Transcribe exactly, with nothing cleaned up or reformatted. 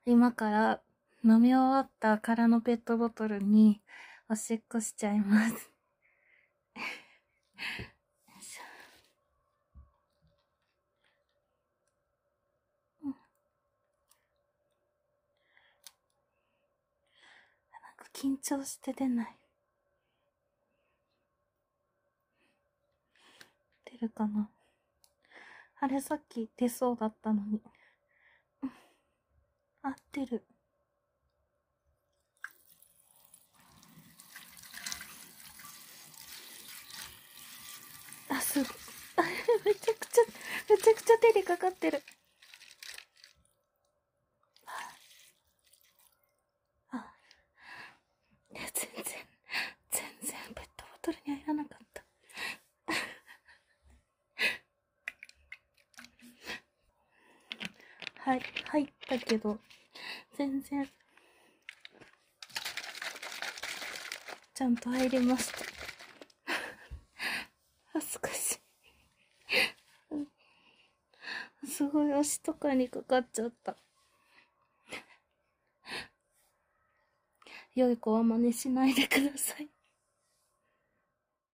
今から飲み終わった空のペットボトルにおしっこしちゃいます。よいしょ。うん、なんか緊張して出ない。出るかな。あれ、さっき出そうだったのに。うん、合ってる。あ、すごい。あ、めちゃくちゃ、めちゃくちゃ手にかかってる。あ、いや、全然、全然ペットボトルに入らなかった。はい、入ったけど、全然、ちゃんと入りました。恥ずかしい。すごい足とかにかかっちゃった。良い子は真似しないでください。